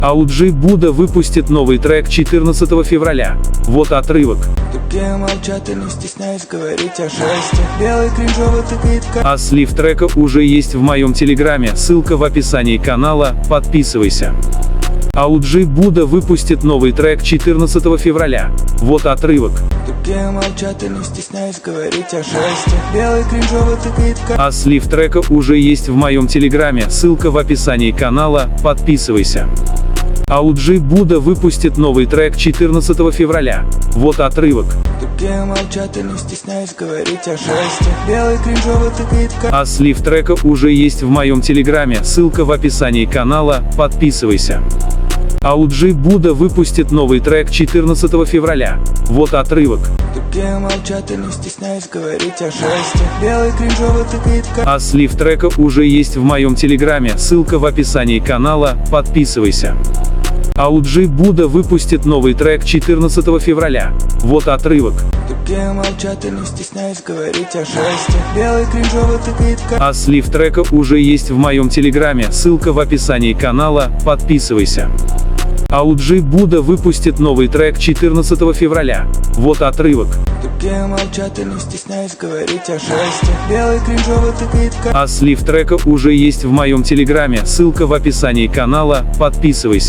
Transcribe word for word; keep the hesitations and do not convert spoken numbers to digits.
эй джи Buddha выпустит новый трек четырнадцатого февраля. Вот отрывок. Тупее молчат и не стесняюсь говорить о жесте. Белый кринжовый тыкает как... А слив трека уже есть в моем телеграме, ссылка в описании канала, подписывайся. эй джи Buddha выпустит новый трек четырнадцатого февраля. Вот отрывок. Тупее молчат и не стесняюсь говорить о жесте. Белый кринжовый тыкает как... А слив трека уже есть в моем телеграме, ссылка в описании канала, подписывайся. эй джи Buddha выпустит новый трек четырнадцатого февраля. Вот отрывок. Тупее молчат и не стесняюсь говорить о жесте. Белый кринжовый тыкает как... А слив трека уже есть в моем телеграме, ссылка в описании канала, подписывайся. эй джи Buddha выпустит новый трек четырнадцатого февраля. Вот отрывок. Тупее молчат и не стесняюсь говорить о жесте. Белый кринжовый тыкает как... А слив трека уже есть в моем телеграме, ссылка в описании канала, подписывайся. эй джи Buddha выпустит новый трек четырнадцатого февраля. Вот отрывок. Тупее молчат и не стесняюсь говорить о жесте. Белый кринжовый тыкает как... А слив трека уже есть в моем телеграме, ссылка в описании канала, подписывайся. эй джи Buddha выпустит новый трек четырнадцатого февраля. Вот отрывок. Тупее молчат и не стесняюсь говорить о жесте. Белый кринжовый тыкает как... А слив трека уже есть в моем телеграме, ссылка в описании канала, подписывайся.